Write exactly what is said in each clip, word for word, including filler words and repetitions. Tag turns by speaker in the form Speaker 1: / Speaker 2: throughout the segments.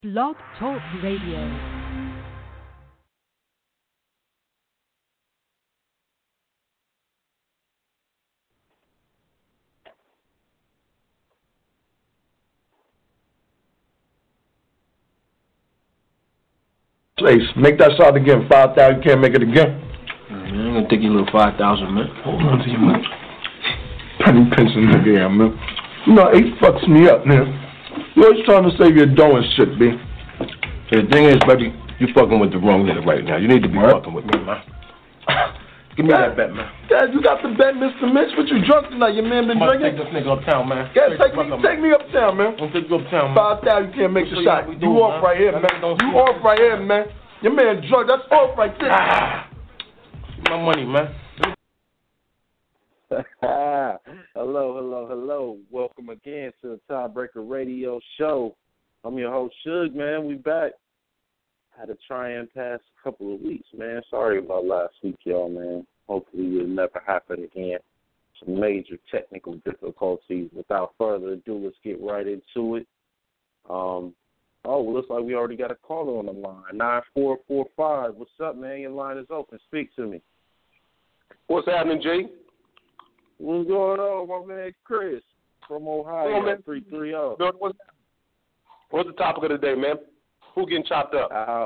Speaker 1: Blog Talk Radio.
Speaker 2: Place, make that shot again. Five thousand. You can't make it again.
Speaker 3: Mm, I'm gonna take you a little five thousand, man.
Speaker 2: Hold on to you, man. Penny pinching nigga, yeah, man. You know, he fucks me up, man. You always trying to save your dough and shit, B.
Speaker 3: The thing is, buddy, you fucking with the wrong nigga right now. You need to be
Speaker 2: What?
Speaker 3: fucking with me, man. Give me
Speaker 2: Dad,
Speaker 3: that bet, man.
Speaker 2: Dad, you got the bet, Mister Mitch. What you drunk tonight? Your man been
Speaker 3: I'm gonna
Speaker 2: drinking?
Speaker 3: take this nigga uptown, man.
Speaker 2: Yeah,
Speaker 3: Straight
Speaker 2: take
Speaker 3: fuck
Speaker 2: me,
Speaker 3: him,
Speaker 2: take me uptown, man.
Speaker 3: I'm gonna take you uptown, man.
Speaker 2: Five thousand, you can't make
Speaker 3: I'll
Speaker 2: the
Speaker 3: show you
Speaker 2: shot.
Speaker 3: how we
Speaker 2: You
Speaker 3: do,
Speaker 2: off
Speaker 3: man.
Speaker 2: right here,
Speaker 3: That
Speaker 2: man.
Speaker 3: nigga don't
Speaker 2: You
Speaker 3: see
Speaker 2: off
Speaker 3: it.
Speaker 2: right here, man. Your man drunk. That's off right there.
Speaker 3: Ah, my money, man.
Speaker 4: hello, hello, hello. Welcome again to the Tiebreaker Radio Show. I'm your host, Suge, man. We back. Had to try and pass a couple of weeks, man. Sorry about last week, y'all, man. Hopefully it'll never happen again. Some major technical difficulties. Without further ado, let's get right into it. Um, oh, well, looks like we already got a caller on the line. nine four four five. What's up, man? Your line is open. Speak to me.
Speaker 5: What's happening, G?
Speaker 4: What's going on, my man Chris from Ohio,
Speaker 5: Hello, man.
Speaker 4: three three zero.
Speaker 5: What's, what's the topic of the day, man? Who getting chopped up?
Speaker 4: Uh,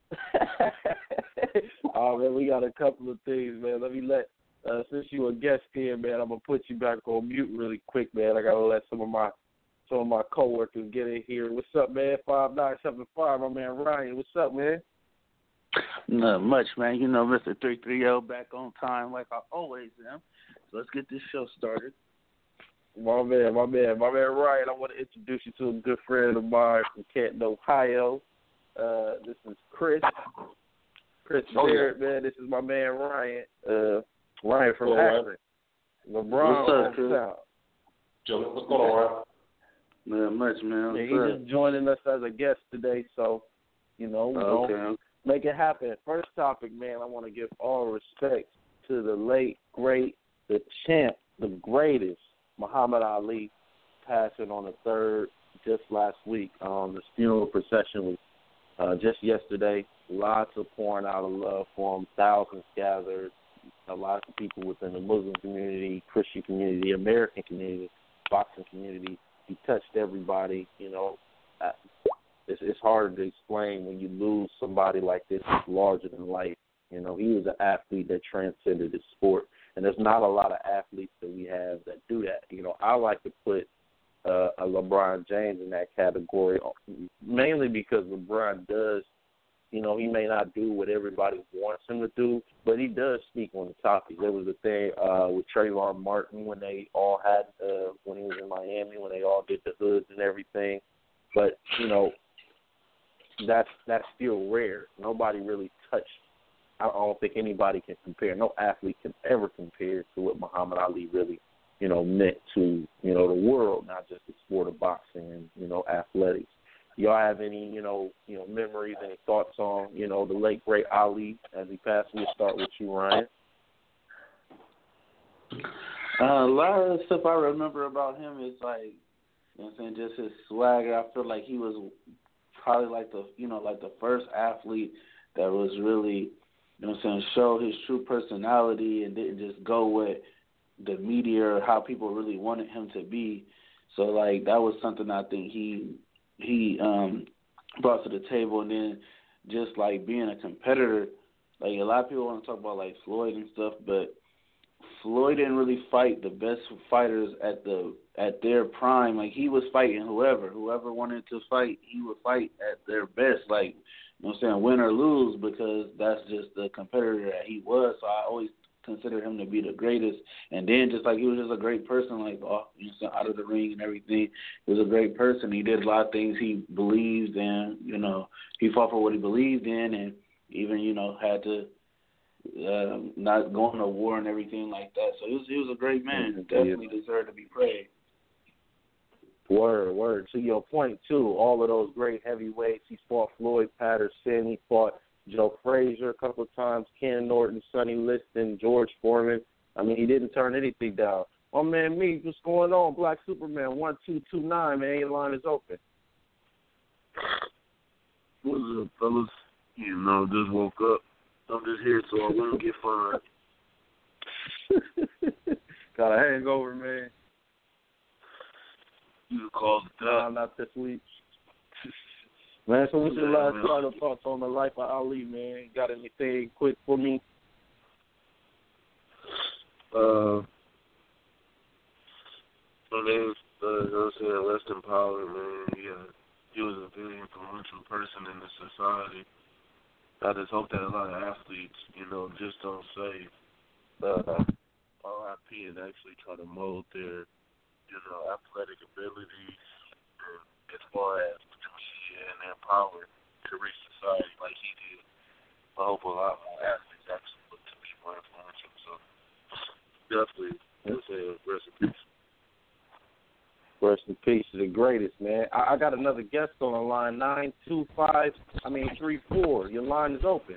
Speaker 4: oh, man, we got a couple of things, man. Let me let, uh, since you a guest here, man, I'm going to put you back on mute really quick, man. I got to let some of my some of my coworkers get in here. What's up, man? five nine seven five, my man Ryan. What's up, man?
Speaker 6: Not much, man. You know, Mister three three zero back on time like I always am. So let's get this show started.
Speaker 4: My man, my man, my man Ryan, I want to introduce you to a good friend of mine from Canton, Ohio. Uh, this is Chris. Chris
Speaker 5: Oh, yeah.
Speaker 4: Barrett, man. This is my man Ryan. Uh, Ryan from
Speaker 5: Hello, Ryan.
Speaker 4: Akron. LeBron
Speaker 6: What's up, Chris?
Speaker 4: hometown.
Speaker 5: Joe, what's going on,
Speaker 6: Not much, man.
Speaker 4: Yeah,
Speaker 6: What's
Speaker 4: he's
Speaker 6: up?
Speaker 4: just joining us as a guest today, so, you know, we
Speaker 6: Oh,
Speaker 4: gonna
Speaker 6: okay.
Speaker 4: make it happen. First topic, man, I want to give all respect to the late, great, the champ, the greatest, Muhammad Ali, passing on the third just last week. Um, the funeral procession was uh, just yesterday. Lots of pouring out of love for him. Thousands gathered. A lot of people within the Muslim community, Christian community, American community, boxing community. He touched everybody. You know, Uh, it's, it's hard to explain when you lose somebody like this who's larger than life. You know, he was an athlete that transcended his sport. And there's not a lot of athletes that we have that do that. You know, I like to put uh, a LeBron James in that category, mainly because LeBron does, you know, he may not do what everybody wants him to do, but he does speak on the topic. There was a thing uh, with Trayvon Martin when they all had, uh, when he was in Miami, when they all did the hoods and everything. But, you know, that's that's still rare. Nobody really touched. I don't think anybody can compare. No athlete can ever compare to what Muhammad Ali really, you know, meant to, you know, the world, not just the sport of boxing and, you know, athletics. Y'all have any, you know, you know, memories, any thoughts on, you know, the late great Ali as he passed? We'll start with you, Ryan.
Speaker 6: Uh, a lot of the stuff I remember about him is like, you know what I'm saying, just his swagger. I feel like he was probably like the, you know, like the first athlete that was really, you know what I'm saying, show his true personality and didn't just go with the media or how people really wanted him to be. So, like, that was something I think he he um, brought to the table. And then just, like, being a competitor, like, a lot of people want to talk about, like, Floyd and stuff, but Floyd didn't really fight the best fighters at the at their prime. Like, he was fighting whoever. Whoever wanted to fight, he would fight at their best. Like, you know what I'm saying, win or lose, because that's just the competitor that he was. So I always consider him to be the greatest. And then just like he was just a great person, like oh, you know, out of the ring and everything. He was a great person. He did a lot of things he believed in. You know, he fought for what he believed in, and even you know had to uh, not go into war and everything like that. So he was he was a great man.
Speaker 4: Mm-hmm.
Speaker 6: Definitely deserved to be praised.
Speaker 4: Word, word. To your point, too, all of those great heavyweights. He fought Floyd Patterson. He fought Joe Frazier a couple of times, Ken Norton, Sonny Liston, George Foreman. I mean, he didn't turn anything down. Oh, man, me, what's going on? Black Superman, one two two nine, man. Your line is open.
Speaker 7: What's up, fellas? You know, just woke up. I'm just here so I won't get fined.
Speaker 4: Got a hangover, man.
Speaker 7: You called it
Speaker 4: Nah,
Speaker 7: that.
Speaker 4: not this week. Man, so what's your
Speaker 7: Yeah,
Speaker 4: last
Speaker 7: man.
Speaker 4: final thoughts on the life of Ali, man? Got anything quick for me?
Speaker 7: Uh, my name's, uh, you know what I'm saying, rest in power, man. Yeah, he was a very influential person in the society. I just hope that a lot of athletes, you know, just don't say uh, R I P and actually try to mold their, you know, athletic abilities and as far as the media and their power to reach society like he did. I hope a lot more athletes actually look to be more influential. So definitely, let's say rest in peace.
Speaker 4: Rest in peace to the greatest, man. I, I got another guest on the line, nine two five, I mean three four. Your line is open.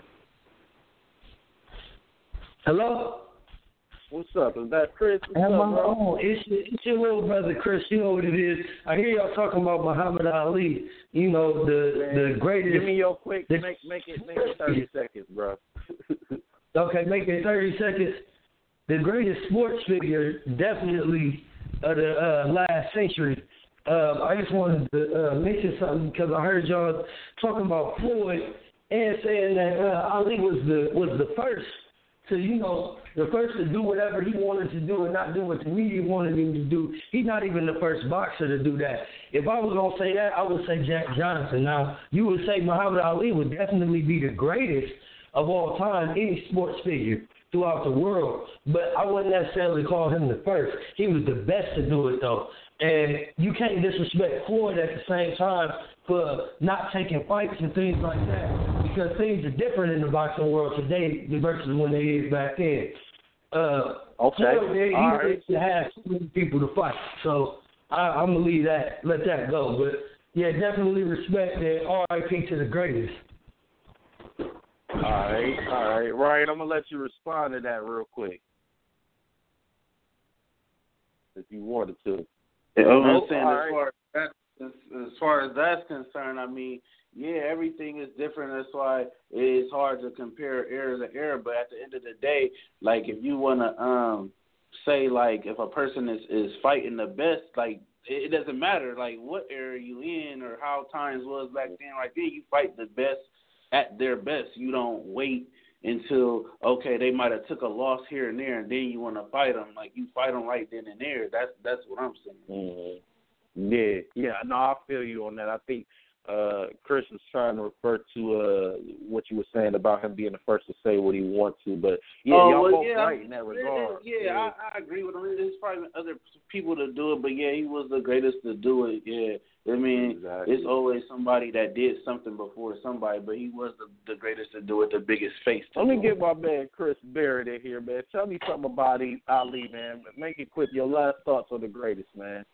Speaker 8: Hello?
Speaker 4: What's up? Is that Chris? What's
Speaker 8: Am
Speaker 4: up,
Speaker 8: I
Speaker 4: bro?
Speaker 8: on? It's, it's your little brother, Chris. You know what it is. I hear y'all talking about Muhammad Ali. You know, the
Speaker 4: Man,
Speaker 8: the greatest.
Speaker 4: Give me your quick,
Speaker 8: the,
Speaker 4: make, make it make it thirty seconds, bro.
Speaker 8: Okay, make it thirty seconds. The greatest sports figure, definitely, of the uh, last century. Um, I just wanted to uh, mention something because I heard y'all talking about Floyd and saying that uh, Ali was the was the first to, you know, the first to do whatever he wanted to do and not do what the media wanted him to do. He's not even the first boxer to do that. If I was going to say that, I would say Jack Johnson. Now, you would say Muhammad Ali would definitely be the greatest of all time, any sports figure throughout the world, but I wouldn't necessarily call him the first. He was the best to do it, though. And you can't disrespect Floyd at the same time for not taking fights and things like that, because things are different in the boxing world today versus when they is back then. Uh,
Speaker 4: Okay.
Speaker 8: Floyd, he
Speaker 4: All right.
Speaker 8: used to have so many people to fight, so I, I'm going to leave that, let that go. But, yeah, definitely respect and R I P to the greatest.
Speaker 4: All right, all right, Ryan. I'm gonna let you respond to that real quick, if you wanted to.
Speaker 6: Yeah, I was
Speaker 4: Oh,
Speaker 6: saying,
Speaker 4: all
Speaker 6: as
Speaker 4: right.
Speaker 6: far as, that, as, as far as that's concerned, I mean, yeah, everything is different. That's why it's hard to compare era to era. But at the end of the day, like if you want to um, say like if a person is, is fighting the best, like it, it doesn't matter like what era you in or how times was back then. Like then you fight the best at their best. You don't wait until, okay, they might have took a loss here and there, and then you want to fight them. Like, you fight them right then and there. That's that's what I'm saying.
Speaker 4: Mm-hmm. Yeah, yeah. No, I feel you on that. I think uh, Chris was trying to refer to uh, what you were saying about him being the first to say what he wants to. But, yeah,
Speaker 6: oh,
Speaker 4: y'all
Speaker 6: well,
Speaker 4: both
Speaker 6: yeah,
Speaker 4: right in that regard.
Speaker 6: Yeah, yeah, I, I agree with him. There's probably other people to do it, but, yeah, he was the greatest to do it, yeah. I mean,
Speaker 4: Exactly.
Speaker 6: It's always somebody that did something before somebody, but he was the, the greatest to do it, the biggest face to
Speaker 4: Let me
Speaker 6: do
Speaker 4: get
Speaker 6: it.
Speaker 4: my man Chris Barrett in here, man. Tell me something about Ali, man. Make it quick. Your last thoughts on the greatest, man.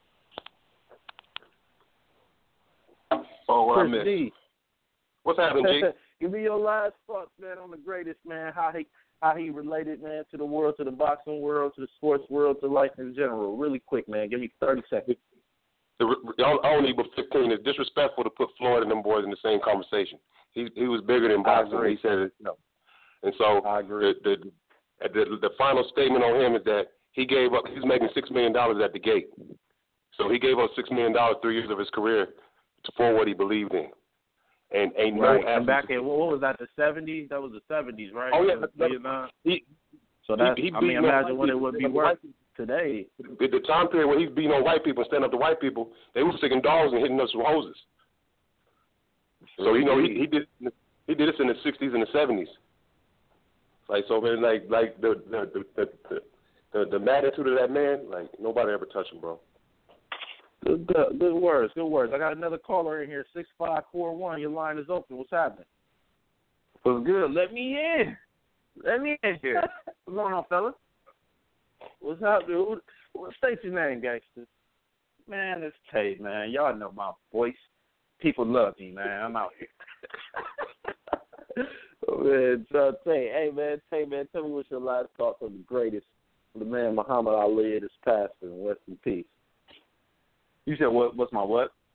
Speaker 5: Oh, what I
Speaker 4: Chris
Speaker 5: missed.
Speaker 4: D.
Speaker 5: What's happening, G?
Speaker 4: Give me your last thoughts, man, on the greatest, man. How he how he related, man, to the world, to the boxing world, to the sports world, to life in general. Really quick, man. Give me thirty seconds.
Speaker 5: The, I only need but fifteen. It's disrespectful to put Floyd and them boys in the same conversation. He he was bigger than boxing.
Speaker 4: agree.
Speaker 5: He said it. You know. And so
Speaker 4: I agree.
Speaker 5: The, the the the final statement on him is that he gave up. He was making six million dollars at the gate. So he gave up six million dollars three years of his career to for what he believed in. And ain't
Speaker 4: Right.
Speaker 5: no
Speaker 4: And back
Speaker 5: athlete-
Speaker 4: in, what was that, the seventies? That was the seventies, right?
Speaker 5: Oh, yeah,
Speaker 4: That was
Speaker 5: that-
Speaker 4: Vietnam.
Speaker 5: he
Speaker 4: So that's,
Speaker 5: he, he
Speaker 4: I mean,
Speaker 5: beating on
Speaker 4: imagine
Speaker 5: white
Speaker 4: what it
Speaker 5: people,
Speaker 4: would be
Speaker 5: standing up to
Speaker 4: worth
Speaker 5: white people.
Speaker 4: today.
Speaker 5: The, the time period when he's beating on white people and standing up to white people, they were sticking dogs and hitting us with hoses. So you know he he did he did this in the sixties and the seventies. Like so, man, like like the the the the, the, the magnitude of that man, like nobody ever touched him, bro.
Speaker 4: Good, good, good words, good words. I got another caller in here, six five four one. Your line is open. What's happening? What's good? Let me in. Let me in here. What's going on, fellas? What's up, dude? What state's your name, gangster? Man, it's Tay, man. Y'all know my voice. People love me, man. I'm out here. Oh, man, so Tay, hey, man, Tay, man, tell me what's your last thoughts on the greatest, the man Muhammad Ali is passing. Rest in peace. You said what? What's my what?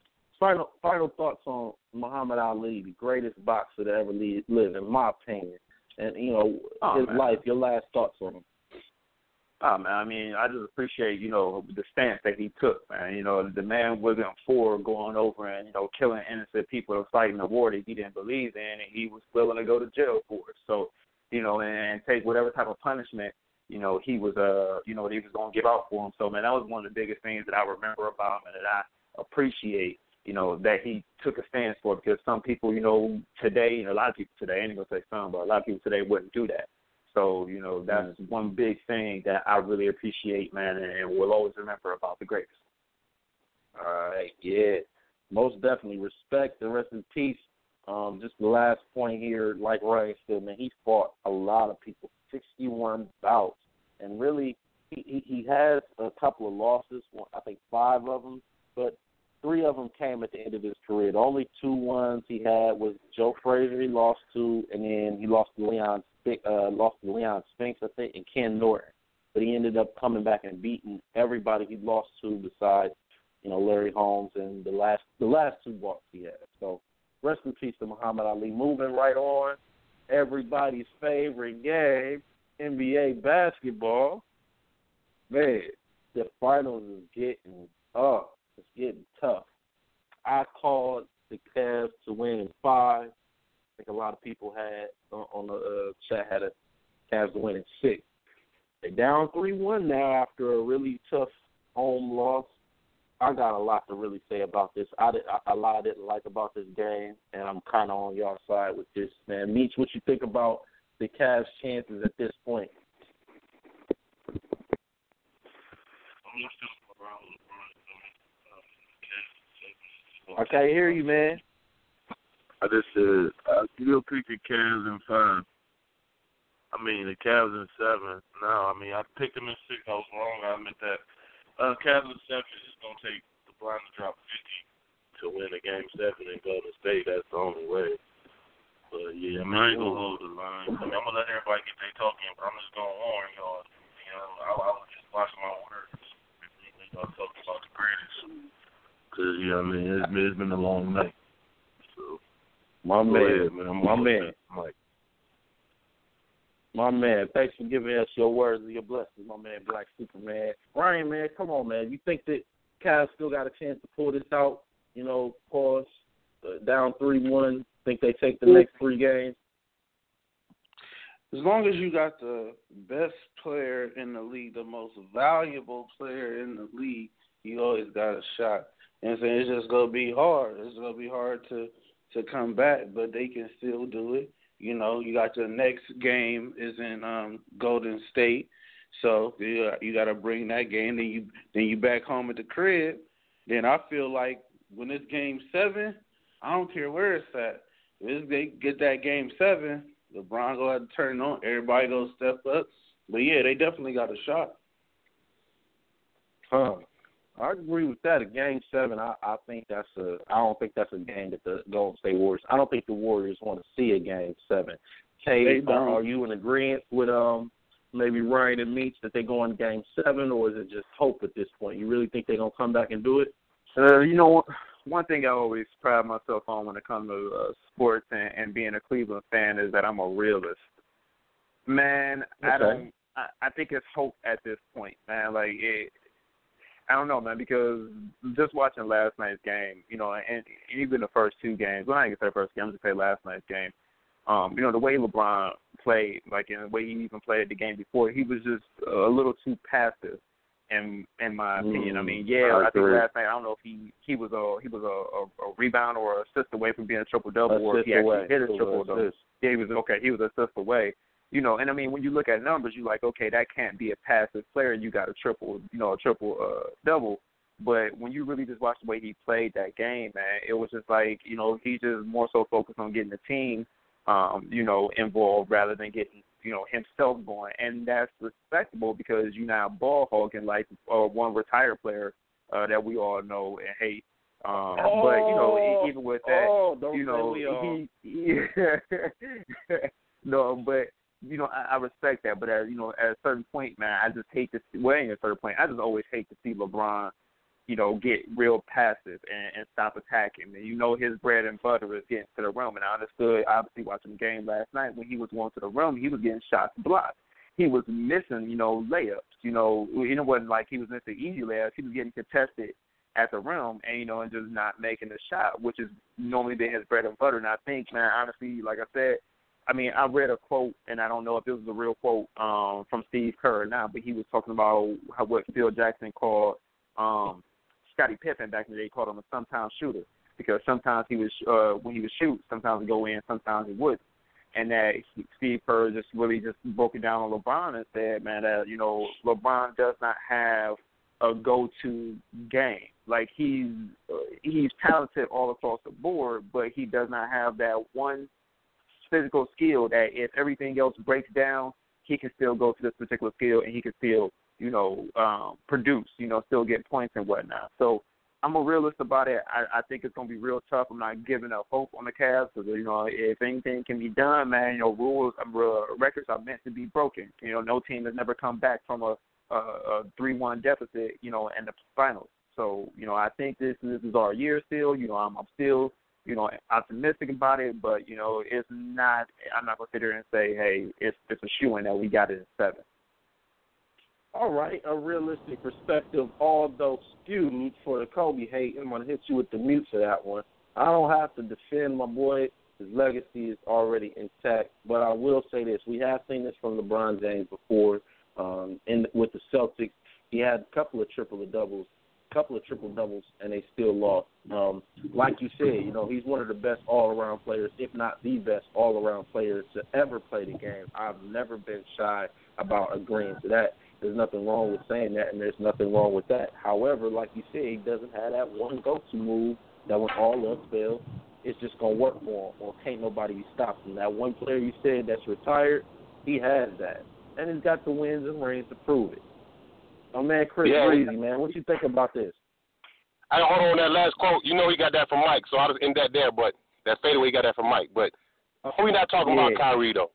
Speaker 4: final final thoughts on Muhammad Ali, the greatest boxer to ever live, in my opinion, and you know
Speaker 9: oh,
Speaker 4: his
Speaker 9: man.
Speaker 4: life. Your last thoughts on him?
Speaker 9: Oh, man, I mean, I just appreciate, you know, the stance that he took, man. You know, the man wasn't for going over and, you know, killing innocent people or fighting a war that he didn't believe in, and he was willing to go to jail for it. So, you know, and, and take whatever type of punishment, you know, he was, uh, you know, he was going to give out for him. So, man, that was one of the biggest things that I remember about him and that I appreciate, you know, that he took a stance for, because some people, you know, today, and a lot of people today, I ain't going to say some, but a lot of people today wouldn't do that. So, you know, that's mm. one big thing that I really appreciate, man, and, and will always remember about the greatest.
Speaker 4: All right, yeah. Most definitely. Respect and rest in peace. Um, just the last point here, like Ryan said, man, he fought a lot of people, sixty-one bouts. And really, he, he, he has a couple of losses, I think five of them, but three of them came at the end of his career. The only two ones he had was Joe Frazier he lost to, and then he lost to Leon Uh, lost to Leon Spinks, I think, and Ken Norton. But he ended up coming back and beating everybody he lost to besides, you know, Larry Holmes and the last the last two bouts he had. So rest in peace to Muhammad Ali. Moving right on, everybody's favorite game, N B A basketball. Man, the finals is getting up. It's getting tough. I called the Cavs to win in five. I think a lot of people had on the uh, chat had a Cavs to win in six. They're down three one now after a really tough home loss. I got a lot to really say about this. I did, a lot I didn't like about this game, and I'm kind of on your side with this, man. Meech, what you think about the Cavs' chances at this point? I can't hear you, man.
Speaker 7: I just said, I still pick the Cavs in five. I mean, the Cavs in seven. No, I mean, I picked them in six. I was wrong. I admit that. Uh, Cavs in seven is just going to take the blind to drop fifty to win a game seven in Golden State. That's the only way. But, yeah, I mean, I ain't going to hold the line. I mean, I'm going to let everybody get their talking, but I'm just going to warn y'all. You know, I, I was just watching my words. Y'all talking about the greatest. Because, yeah, I mean, it's, it's been a long night. So.
Speaker 4: My man,
Speaker 7: ahead, man.
Speaker 4: my man,
Speaker 7: Mike.
Speaker 4: My man, thanks for giving us your words and your blessings, my man, Black Superman. Ryan, man, come on, man. You think that Cavs still got a chance to pull this out? You know, pause, uh, down three one. Think they take the next three games?
Speaker 6: As long as you got the best player in the league, the most valuable player in the league, you always got a shot. And so it's just going to be hard. It's going to be hard to to come back, but they can still do it. You know, you got your next game is in um, Golden State, so you, you got to bring that game. Then you then you back home at the crib. Then I feel like when it's game seven, I don't care where it's at. If they get that game seven, LeBron go ahead and turn it on. Everybody go step up. But yeah, they definitely got a shot.
Speaker 4: Huh. I agree with that. A game seven, I, I think that's a. I don't think that's a game that the Golden State Warriors. I don't think the Warriors want to see a game seven. Hey, are, are you in agreement with um maybe Ryan and Meach that they go in game seven, or is it just hope at this point? You really think they're gonna come back and do it?
Speaker 9: Uh, you know, one thing I always pride myself on when it comes to uh, sports and, and being a Cleveland fan is that I'm a realist. Man, okay. I don't. I, I think it's hope at this point, man. Like it. I don't know, man, because just watching last night's game, you know, and even the first two games, well, I didn't say the first game, I'm just say last night's game. Um, you know, the way LeBron played, like in the way he even played the game before, he was just a little too passive, in in my opinion. Mm, I mean, yeah, I, I think last night, I don't know if he he was a he was a, a, a rebound or an assist away from being a triple double, or if he actually away. hit a triple double. Yeah, he was okay. He was an assist away. You know, and I mean, when you look at numbers, you're like, okay, that can't be a passive player. You got a triple, you know, a triple uh, double. But when you really just watch the way he played that game, man, it was just like, you know, he just more so focused on getting the team, um, you know, involved rather than getting, you know, himself going. And that's respectable because you're not ball hogging like uh, one retired player uh, that we all know and hate. Um,
Speaker 4: oh,
Speaker 9: but, you know, even with that,
Speaker 4: oh, don't
Speaker 9: you know,
Speaker 4: he,
Speaker 9: he no, but. You know, I, I respect that, but at you know, at a certain point, man, I just hate to see. Well, at a certain point, I just always hate to see LeBron you know, get real passive and, and stop attacking. And you know his bread and butter is getting to the rim. And I understood, obviously, watching the game last night, when he was going to the rim, he was getting shots blocked. He was missing, you know, layups. You know, it wasn't like he was missing easy layups. He was getting contested at the rim and, you know, and just not making the shot, which is normally been his bread and butter. And I think, man, honestly, like I said, I mean, I read a quote, and I don't know if it was a real quote um, from Steve Kerr or not, but he was talking about how what Phil Jackson called um, Scottie Pippen back in the day. He called him a sometimes shooter because sometimes he was, uh, when he would shoot, sometimes he'd go in, sometimes he wouldn't. And that Steve Kerr just really just broke it down on LeBron and said, man, that, you know, LeBron does not have a go-to game. Like, he's uh, he's talented all across the board, but he does not have that one physical skill that if everything else breaks down, he can still go to this particular skill and he can still, you know, um, produce, you know, still get points and whatnot. So I'm a realist about it. I, I think it's going to be real tough. I'm not giving up hope on the Cavs because, you know, if anything can be done, man, you know, rules, uh, records are meant to be broken. You know, no team has never come back from a, a, a three one deficit, you know, in the finals. So, you know, I think this, this is our year still. You know, I'm, I'm still, you know, optimistic about it, but, you know, it's not, I'm not going to sit here and say, hey, it's, it's a shoo-in that we got it in seven.
Speaker 4: All right, a realistic perspective, although skewed for the Kobe hate. I'm going to hit you with the mute for that one. I don't have to defend my boy. His legacy is already intact. But I will say this. We have seen this from LeBron James before. Um, in, with the Celtics, he had a couple of triple-doubles, couple of triple-doubles, and they still lost. Um, like you said, you know, he's one of the best all-around players, if not the best all-around player to ever play the game. I've never been shy about agreeing to that. There's nothing wrong with saying that, and there's nothing wrong with that. However, like you said, he doesn't have that one go-to move that when all else fails, it's just going to work for him, or can't nobody be stopped him. That one player you said that's retired, he has that. And he's got the wins and rings to prove it. Oh, man, Chris
Speaker 5: yeah.
Speaker 4: Breezy, man, what you think about this?
Speaker 5: I hold on that last quote. You know he got that from Mike, so I'll just end that there. But that fadeaway, he got that from Mike. But why are we not talking
Speaker 4: yeah.
Speaker 5: about Kyrie, though?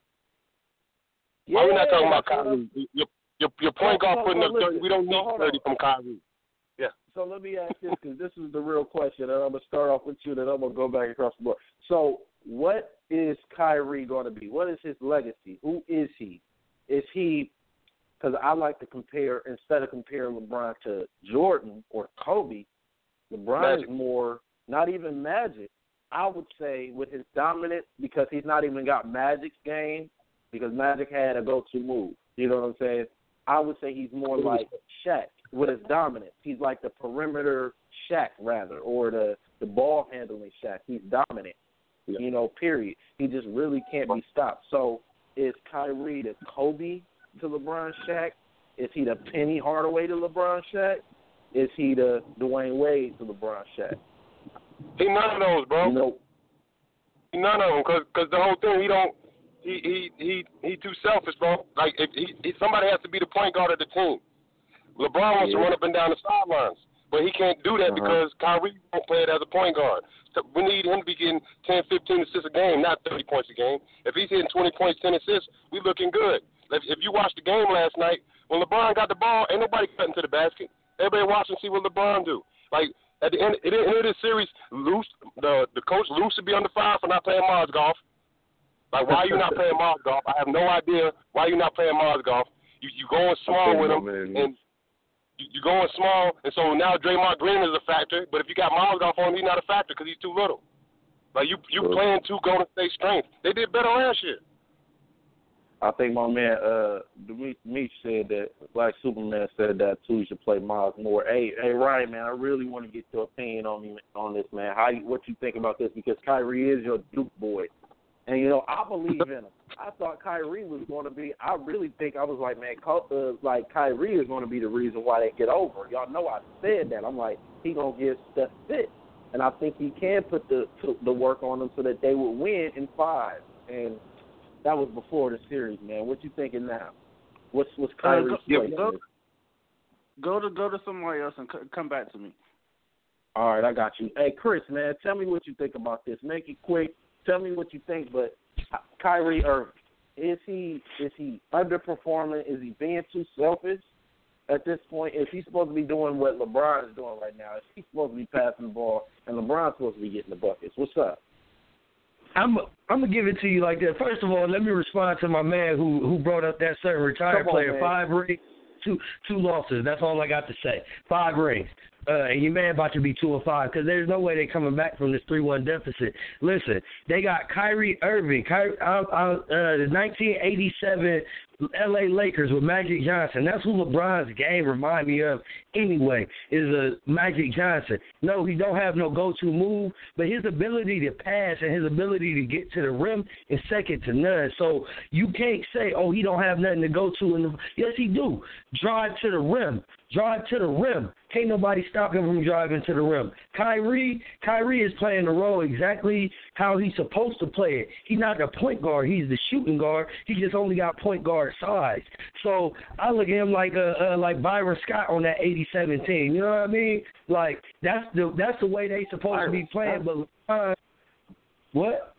Speaker 4: Yeah,
Speaker 5: why are we not talking about Kyrie? Your, your, your point guard putting up thirty. We don't need
Speaker 4: so
Speaker 5: thirty from Kyrie. Yeah.
Speaker 4: So let me ask this, because this is the real question, and I'm going to start off with you, then I'm going to go back across the board. So what is Kyrie going to be? What is his legacy? Who is he? Is he, because I like to compare, instead of comparing LeBron to Jordan or Kobe, LeBron
Speaker 5: Magic.
Speaker 4: is more, not even Magic. I would say with his dominance, because he's not even got Magic's game, because Magic had a go-to move. You know what I'm saying? I would say he's more like Shaq with his dominance. He's like the perimeter Shaq, rather, or the, the ball-handling Shaq. He's dominant, yeah. you know, period. He just really can't be stopped. So is Kyrie the Kobe to LeBron Shaq? Is he the Penny Hardaway to LeBron Shaq? Is he the Dwayne Wade to LeBron Shaq?
Speaker 5: He none of those, bro.
Speaker 4: You know,
Speaker 5: he none of them, cause, cause the whole thing, he don't. He he he he too selfish, bro. Like if he, he somebody has to be the point guard of the team. LeBron wants
Speaker 4: yeah.
Speaker 5: to run up and down the sidelines, but he can't do that uh-huh. because Kyrie won't play it as a point guard. So we need him to be getting ten, fifteen assists a game, not thirty points a game. If he's hitting twenty points, ten assists, we looking good. If, if you watched the game last night, when LeBron got the ball, ain't nobody cutting to the basket. Everybody watch and see what LeBron do. Like at the end, at the end of this series, Luce, the the coach Luce should be under fire for not playing Mars golf. Like, why are you not playing Mars golf? I have no idea why you're not playing Mars golf. You you going small with him, and you, you going small, and so now Draymond Green is a factor. But if you got Mars golf on, he's not a factor because he's too little. Like you you playing too Golden State strength. They did better last year.
Speaker 4: I think my man uh Demetrius said that, Black Superman said that too. You should play Miles more. Hey, hey, Ryan, man, I really want to get your opinion on me on this, man. How you, what you think about this? Because Kyrie is your Duke boy. And, you know, I believe in him. I thought Kyrie was going to be – I really think I was like, man, uh, like Kyrie is going to be the reason why they get over. Y'all know I said that. I'm like, he going to give Steph fit. And I think he can put the the work on them so that they would win in five. And that was before the series, man. What you thinking now? What's what's Kyrie's
Speaker 6: uh,
Speaker 4: go,
Speaker 6: go, go to go to somewhere else and c- come back to me.
Speaker 4: All right, I got you. Hey, Chris, man, tell me what you think about this. Make it quick. Tell me what you think, but Kyrie Irving, is he is he underperforming? Is he being too selfish? at this point, if he's supposed to be doing what LeBron is doing right now, if he's supposed to be passing the ball and LeBron's supposed to be getting the buckets, what's up?
Speaker 8: I'm I'm gonna give it to you like that. First of all, let me respond to my man who who brought up that certain retired
Speaker 4: Come on,
Speaker 8: player.
Speaker 4: man.
Speaker 8: Five rings, two two losses. That's all I got to say. Five rings. Uh, and your man about to be two and five because there's no way they're coming back from this three one deficit. Listen, they got Kyrie Irving, Kyrie, uh, uh, the nineteen eighty-seven L A Lakers with Magic Johnson. That's who LeBron's game remind me of anyway, is a Magic Johnson. No, he don't have no go-to move, but his ability to pass and his ability to get to the rim is second to none. So you can't say, oh, he don't have nothing to go to. In the, yes, he do. Drive to the rim. Drive to the rim. Can't nobody stop him from driving to the rim. Kyrie, Kyrie is playing the role exactly how he's supposed to play it. He's not the point guard. He's the shooting guard. He just only got point guard size. So I look at him like a, uh, like Byron Scott on that eighty-seven team. You know what I mean? Like that's the that's the way they supposed to be playing. But uh, what?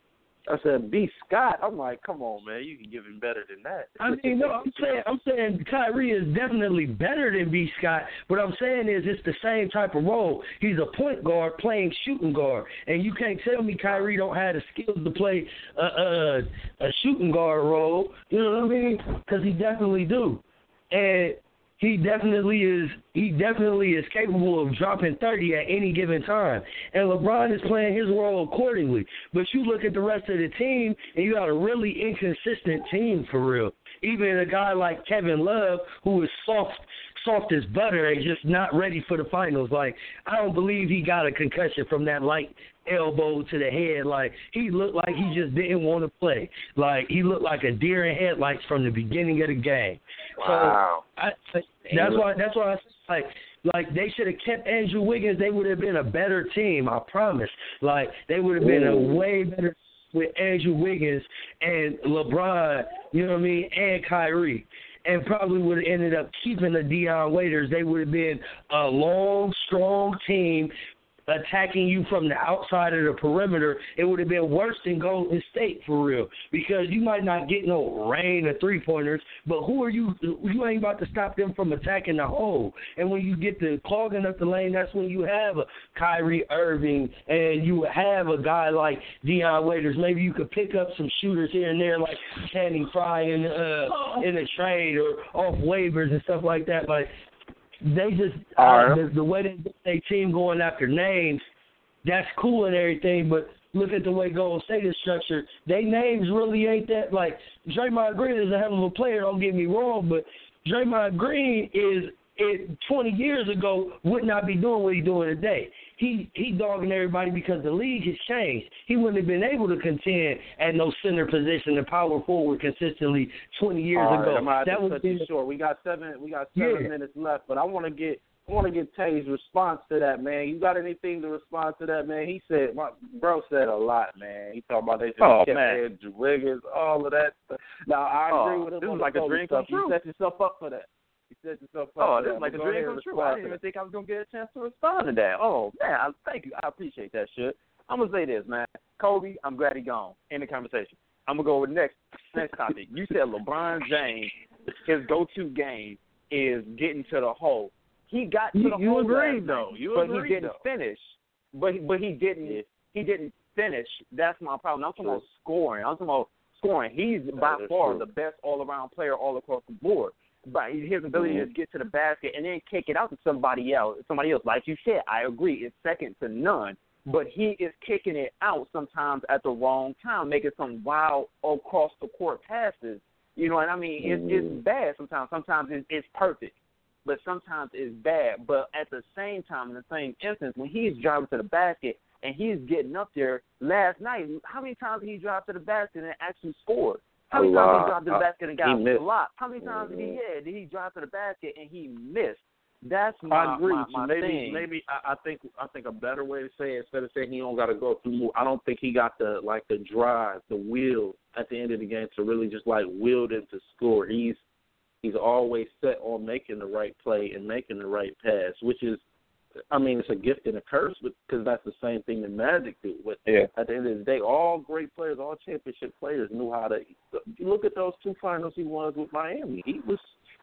Speaker 4: I said, B. Scott. I'm like, come on, man, you can give him better than that.
Speaker 8: I mean, no, I'm saying, I'm saying Kyrie is definitely better than B. Scott. What I'm saying is, it's the same type of role. He's a point guard playing shooting guard, and you can't tell me Kyrie don't have the skills to play a, a, a shooting guard role. You know what I mean? Because he definitely do, and he definitely is. He definitely is capable of dropping thirty at any given time. And LeBron is playing his role accordingly. But you look at the rest of the team, and you got a really inconsistent team for real. Even a guy like Kevin Love, who is soft, soft as butter, and just not ready for the finals. Like, I don't believe he got a concussion from that light elbow to the head. Like, he looked like he just didn't want to play. Like, he looked like a deer in headlights from the beginning of the game.
Speaker 4: Wow.
Speaker 8: So I, that's why. That's why I like. Like, they should have kept Andrew Wiggins. They would have been a better team. I promise. Like, they would have been a way better with Andrew Wiggins and LeBron. You know what I mean? And Kyrie. And probably would have ended up keeping the Dion Waiters. They would have been a long, strong team attacking you from the outside of the perimeter. It would have been worse than Golden State for real, because you might not get no rain of three-pointers, but who are you? You ain't about to stop them from attacking the hole. And when you get to clogging up the lane, that's when you have a Kyrie Irving and you have a guy like Dion Waiters. Maybe you could pick up some shooters here and there like Channing Frye in, uh, in a trade or off waivers and stuff like that. Like, they just, uh, right. the, the way they get their team going after names, that's cool and everything, but look at the way Golden State is structured. They names really ain't that, like, Draymond Green is a hell of a player, don't get me wrong, but Draymond Green is, it, twenty years ago, would not be doing what he's doing today. He he dogging everybody because the league has changed. He wouldn't have been able to contend at no center position and power forward consistently twenty years
Speaker 4: All
Speaker 8: ago.
Speaker 4: right, I'm gonna
Speaker 8: that
Speaker 4: have
Speaker 8: was
Speaker 4: to cut you short. We got seven. We got seven
Speaker 8: yeah.
Speaker 4: minutes left, but I want to get. I want to get Tay's response to that, man. You got anything to respond to that, man? He said, my bro said a lot, man. He talking about they just
Speaker 9: oh,
Speaker 4: kept
Speaker 9: man.
Speaker 4: Andrew Wiggins, all of that stuff. Now I agree
Speaker 9: oh,
Speaker 4: with him.
Speaker 9: This
Speaker 4: on
Speaker 9: is like
Speaker 4: the
Speaker 9: a dream
Speaker 4: stuff.
Speaker 9: come true.
Speaker 4: You set yourself up for that. You set yourself up.
Speaker 9: Oh,
Speaker 4: for
Speaker 9: this
Speaker 4: that.
Speaker 9: is like a
Speaker 4: Go
Speaker 9: dream
Speaker 4: ahead
Speaker 9: come
Speaker 4: and
Speaker 9: true. I
Speaker 4: respond
Speaker 9: didn't
Speaker 4: to
Speaker 9: even
Speaker 4: that.
Speaker 9: think I was gonna get a chance to respond to that. Oh man, I, thank you. I appreciate that shit. I'm gonna say this, man. Kobe, I'm glad he gone. End the conversation. I'm gonna go with next next topic. You said LeBron James, his go-to game is getting to the hole. He got to
Speaker 4: You-
Speaker 9: the
Speaker 4: you
Speaker 9: hole,
Speaker 4: agreed,
Speaker 9: last
Speaker 4: though.
Speaker 9: night,
Speaker 4: You
Speaker 9: but
Speaker 4: agreed,
Speaker 9: he didn't
Speaker 4: though.
Speaker 9: finish. But he, but he didn't
Speaker 4: Yeah.
Speaker 9: he didn't finish. That's my problem. I'm talking
Speaker 4: True.
Speaker 9: about scoring. I'm talking about scoring. He's
Speaker 4: That
Speaker 9: by
Speaker 4: is
Speaker 9: far
Speaker 4: true.
Speaker 9: the best all-around player all across the board. But his ability
Speaker 4: Mhm.
Speaker 9: to get to the basket and then kick it out to somebody else, somebody else, like you said, I agree, it's second to none. But he is kicking it out sometimes at the wrong time, making some wild across the court passes. You know what I mean? It's, it's bad sometimes. Sometimes it's, it's perfect, but sometimes it's bad. But at the same time, in the same instance, when he's driving to the basket and he's getting up there, last night, how many times did he drive to the basket and actually scored? How many
Speaker 4: A
Speaker 9: times did
Speaker 4: lot.
Speaker 9: he drive to the
Speaker 4: Uh,
Speaker 9: basket and
Speaker 4: he
Speaker 9: got
Speaker 4: missed.
Speaker 9: a lot? How many times did he,
Speaker 4: Mhm.
Speaker 9: yeah, did he drive to the basket and he missed? That's my,
Speaker 4: I agree
Speaker 9: my,
Speaker 4: with you.
Speaker 9: my
Speaker 4: Maybe,
Speaker 9: thing.
Speaker 4: maybe I, I think I think a better way to say it, instead of saying he don't got to go through. I don't think he got the like the drive, the will at the end of the game to really just like will them to score. He's he's always set on making the right play and making the right pass, which is, I mean, it's a gift and a curse because that's the same thing that Magic did. With
Speaker 9: Yeah.
Speaker 4: at the end of the day, all great players, all championship players knew how to. You look at those two finals he won with Miami. He was.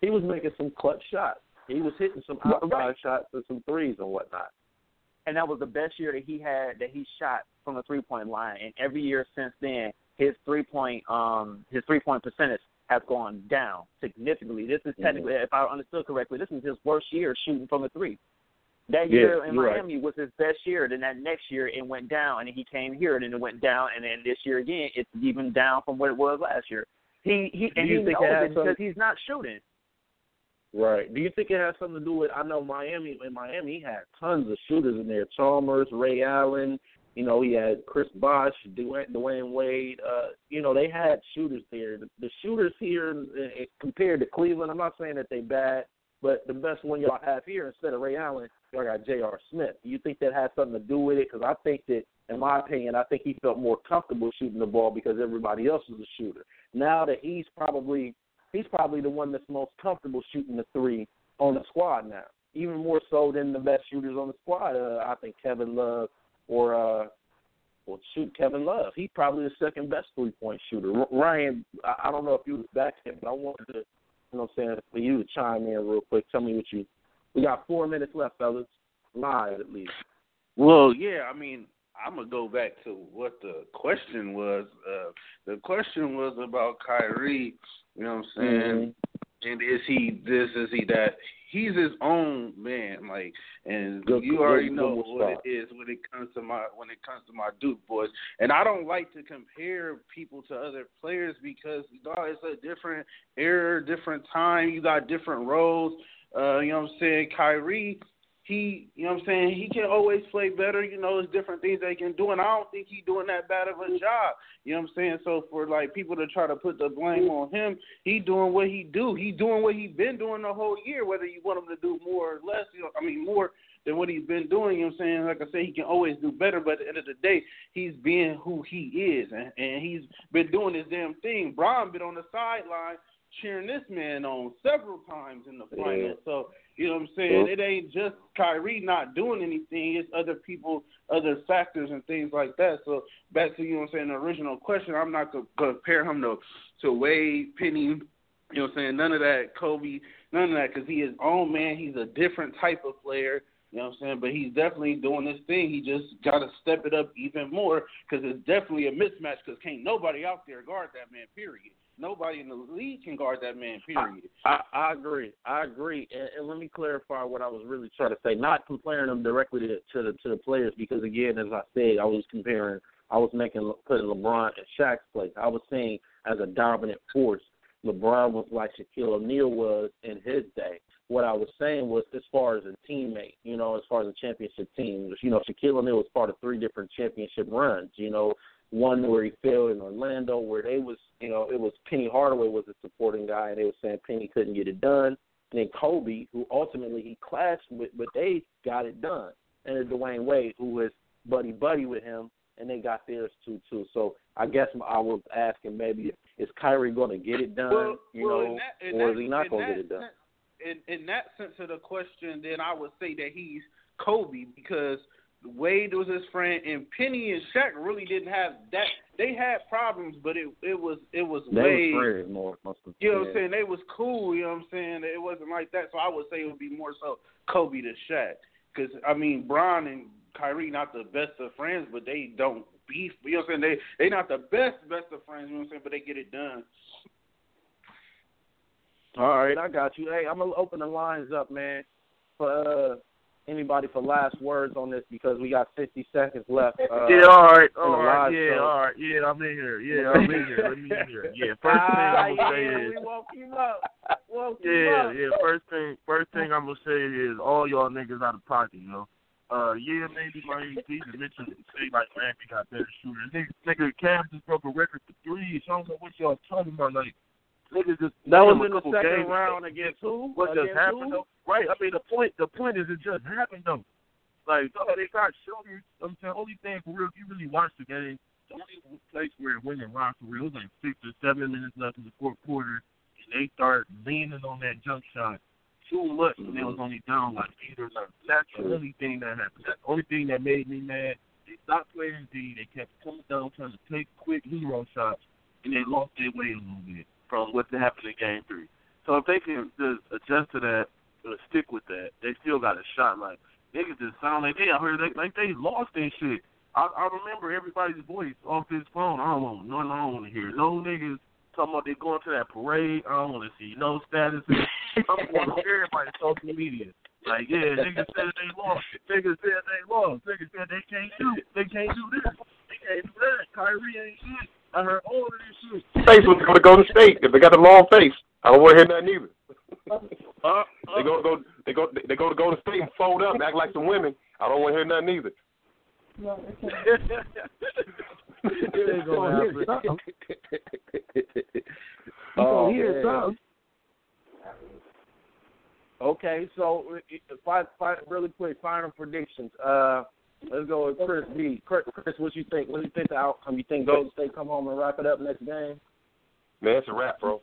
Speaker 4: he was making some clutch shots. He was hitting some outside right. shots and some threes and whatnot.
Speaker 9: And that was the best year that he had that he shot from the three point line. And every year since then, his three point um his three point percentage has gone down significantly. This is technically, mm-hmm. if I understood correctly, this is his worst year shooting from the three. That year
Speaker 4: yeah,
Speaker 9: in Miami
Speaker 4: right.
Speaker 9: was his best year. Then that next year it went down, and he came here, and then it went down, and then this year again it's even down from what it was last year. He he and he knows it because he's not shooting.
Speaker 4: Right. Do you think it has something to do with? I know Miami. In Miami, he had tons of shooters in there. Chalmers, Ray Allen. You know, he had Chris Bosh, Dwayne, Dwayne Wade. Uh, you know, they had shooters there. The, the shooters here, uh, compared to Cleveland, I'm not saying that they bad, but the best one y'all have here instead of Ray Allen, y'all got J R. Smith. Do you think that has something to do with it? Because I think that, in my opinion, I think he felt more comfortable shooting the ball because everybody else was a shooter. Now that he's probably he's probably the one that's most comfortable shooting the three on the squad now, even more so than the best shooters on the squad. Uh, I think Kevin Love. Or, uh, well, shoot, Kevin Love. He's probably the second best three-point shooter. R- Ryan, I-, I don't know if you was back there, but I wanted to, you know what I'm saying, for you to chime in real quick. Tell me what you – we got four minutes left, fellas, live at least.
Speaker 6: Well, yeah, I mean, I'm going to go back to what the question was. Uh, the question was about Kyrie, you know what I'm saying, mm-hmm. and is he this, is he that? He's his own man, like, and good, you already good, know good what it is when it comes to my when it comes to my Duke boys. And I don't like to compare people to other players because dog, it's a different era, different time. You got different roles. Uh, you know what I'm saying? Kyrie, he, you know what I'm saying? He can always play better. You know, there's different things they can do, and I don't think he's doing that bad of a job. You know what I'm saying? So for, like, people to try to put the blame on him, he doing what he do. He doing what he's been doing the whole year, whether you want him to do more or less, you know, I mean, more than what he's been doing. You know what I'm saying? Like I said, he can always do better, but at the end of the day, he's being who he is, and, and he's been doing his damn thing. Bron been on the sideline cheering this man on several times in the final. Yeah. So, you know what I'm saying? It ain't just Kyrie not doing anything. It's other people, other factors and things like that. So back to, you know what I'm saying, the original question, I'm not going to compare him to, to Wade, Penny, you know what I'm saying, none of that, Kobe, none of that, because he is his own man. He's a different type of player, you know what I'm saying, but he's definitely doing this thing. He just got to step it up even more because it's definitely a mismatch because can't nobody out there guard that man, period. Nobody in the league can guard that man, period.
Speaker 4: I, I, I agree. I agree. And, and let me clarify what I was really trying to say. Not comparing them directly to, to the to the players because, again, as I said, I was comparing, I was making, putting LeBron in Shaq's place. I was saying as a dominant force, LeBron was like Shaquille O'Neal was in his day. What I was saying was as far as a teammate, you know, as far as a championship team, you know, Shaquille O'Neal was part of three different championship runs, you know, one where he failed in Orlando, where they was, you know, it was Penny Hardaway was a supporting guy, and they were saying Penny couldn't get it done. And then Kobe, who ultimately he clashed with, but they got it done. And then Dwayne Wade, who was buddy-buddy with him, and they got theirs too, too. So I guess I was asking maybe, is Kyrie going to get it done,
Speaker 6: well,
Speaker 4: you
Speaker 6: well,
Speaker 4: know,
Speaker 6: in that, in
Speaker 4: or
Speaker 6: that,
Speaker 4: is he not going to get it done?
Speaker 6: In, in that sense of the question, then I would say that he's Kobe because – Wade was his friend, and Penny and Shaq really didn't have that. They had problems, but it it was it was
Speaker 4: they
Speaker 6: Wade.
Speaker 4: Was friends more, most of
Speaker 6: you know what I'm saying? They was cool. You know what I'm saying? It wasn't like that. So I would say it would be more so Kobe to Shaq, because I mean Bron and Kyrie not the best of friends, but they don't beef. You know what I'm saying? They they not the best best of friends. You know what I'm saying? But they get it done.
Speaker 4: All right, I got you. Hey, I'm gonna open the lines up, man, for. Uh, Anybody for last words on this because we got fifty seconds left. Uh,
Speaker 7: yeah, all right, all right, yeah,
Speaker 4: show.
Speaker 7: all right, yeah, I'm in here, yeah, I'm in here, let me in here. Yeah, first thing I'm gonna say
Speaker 4: yeah,
Speaker 7: is,
Speaker 4: we woke you up. Woke
Speaker 7: yeah,
Speaker 4: you up.
Speaker 7: yeah, first thing, first thing I'm gonna say is all y'all niggas out of pocket, you know. Uh, yeah, maybe Miami just mentioned say like Miami got better shooters. Nigga, nigga, Cam just broke a record for threes. I don't know what y'all talking about, like. Just
Speaker 4: that was in the
Speaker 7: games.
Speaker 4: second round against who?
Speaker 7: What
Speaker 4: against
Speaker 7: just happened
Speaker 4: who?
Speaker 7: though? Right. I mean the point the point is it just happened though. Like oh, they got shooters. I'm saying only thing for real if you really watch the game, the only place where it went in rock for real, it was like six or seven minutes left in the fourth quarter and they start leaning on that jump shot too much and they was only down like eight or nine. That's the only thing that happened. That's the only thing that made me mad. They stopped playing D, they kept coming down trying to take quick hero shots and they lost their way a little bit from what happened in game three. So if they can just adjust to that or stick with that, they still got a shot. Like niggas just sound like they out here like, like they lost their shit. I, I remember everybody's voice off this phone. I don't want none. I don't want to hear no niggas talking about they going to that parade. I don't want to see no statuses. I'm going to everybody's social media. Like, yeah, niggas said they lost. Niggas said they lost. Niggas said they can't do it. They can't do this. They can't do that. Kyrie ain't shit. I heard all of this shit.
Speaker 5: Face was going to go to state if they got the long face. I don't want to hear nothing either.
Speaker 7: Uh, uh,
Speaker 5: they go to go. They go. They go to go to state and fold up, and act like some women. I don't want to hear nothing either.
Speaker 8: No,
Speaker 4: it ain't gonna happen.
Speaker 8: Oh,
Speaker 4: hear
Speaker 8: something.
Speaker 4: Okay, so five, five, really quick, final predictions. Uh, let's go with Chris B. Chris, Chris, what you think? What do you think the outcome? You think Golden State come home and wrap it up next game?
Speaker 5: Man, it's a wrap, bro.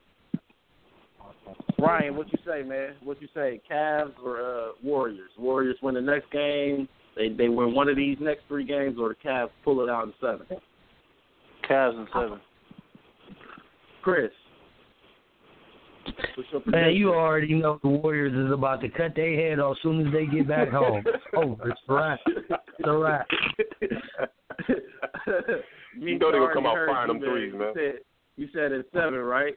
Speaker 4: Ryan, what you say, man? What you say? Cavs or uh, Warriors? Warriors win the next game. They they win one of these next three games, or the Cavs pull it out in seven.
Speaker 6: Cavs in seven.
Speaker 4: Chris, what's your
Speaker 8: man, you already know the Warriors is about to cut their head off as soon as they get back home. Oh, it's a wrap. It's a wrap.
Speaker 5: You know they're going to come out firing them threes, man.
Speaker 4: You said, you said it's seven, right?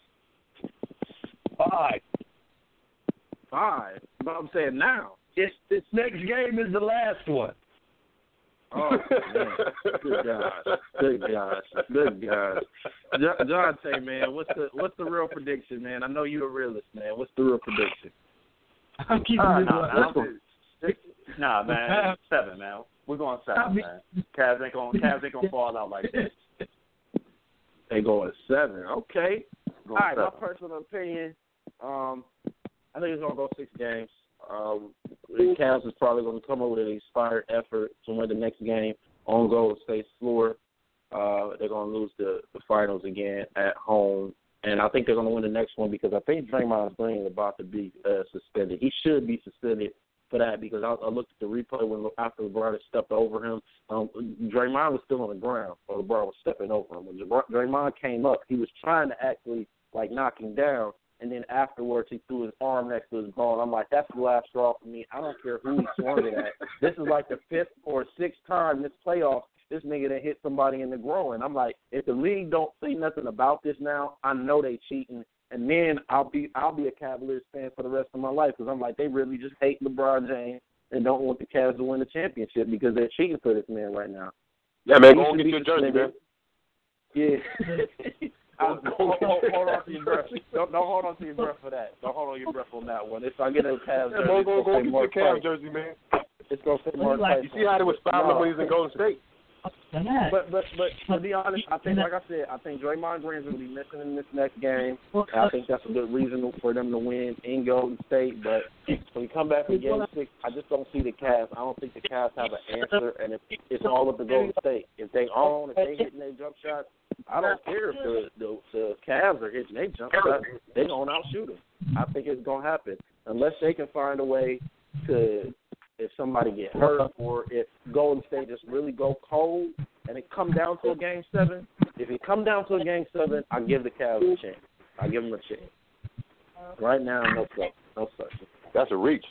Speaker 8: Five.
Speaker 4: Five? But I'm saying now.
Speaker 8: This this next game is the last one.
Speaker 4: Oh, man. Good gosh. Good gosh. Good gosh. John, John say, man, what's the what's the real prediction, man? I know you're a realist, man. What's the real prediction?
Speaker 8: I'm keeping
Speaker 9: uh,
Speaker 8: this
Speaker 9: nah,
Speaker 8: one.
Speaker 9: Nah, man, seven, man. We're going seven, man. Cavs ain't going Cavs ain't gonna fall out like this.
Speaker 4: They going seven. Okay.
Speaker 9: Going
Speaker 4: All right,
Speaker 9: seven.
Speaker 4: my personal opinion, um, I think it's gonna go six games. Um, the Cavs is probably going to come up with an inspired effort to win the next game on Golden State's floor. Uh, they're going to lose the, the finals again at home. And I think they're going to win the next one because I think Draymond Green is about to be uh, suspended. He should be suspended for that because I, I looked at the replay when after LeBron had stepped over him. Um, Draymond was still on the ground, or LeBron was stepping over him. When Draymond came up, he was trying to actually, like, knock him down. And then afterwards, he threw his arm next to his bone. I'm like, that's the last straw for me. I don't care who he swung it at. This is like the fifth or sixth time this playoff this nigga done hit somebody in the groin. I'm like, if the league don't say nothing about this now, I know they cheating. And then I'll be I'll be a Cavaliers fan for the rest of my life because I'm like, they really just hate LeBron James and don't want the Cavs to win the championship because they're cheating for this man right now.
Speaker 5: Yeah, man, go and get your jersey, man.
Speaker 4: Yeah. hold, hold, hold on to your breath. Don't, don't hold on to your breath for that. Don't hold on your breath on that one. If I get a Cavs jersey,
Speaker 5: go, go, go get your Cavs
Speaker 4: Price.
Speaker 5: jersey, man.
Speaker 4: It's going to say Mark
Speaker 5: You see how they was fouling
Speaker 4: no.
Speaker 5: when he was in Golden State?
Speaker 4: But but but to be honest, I think like I said, I think Draymond Green's going to be missing in this next game. And I think that's a good reason for them to win in Golden State. But when you come back from Game Six, I just don't see the Cavs. I don't think the Cavs have an answer, and it's, it's all up to Golden State. If they own, if they hitting their jump shots, I don't care if the the, the Cavs are hitting their jump shots. They're going to outshoot them. I think it's going to happen unless they can find a way to. If somebody get hurt or if Golden State just really go cold and it come down to a game seven, if it come down to a game seven, I give the Cavs a chance. I give them a chance. Right now, no such. No such.
Speaker 5: That's a reach.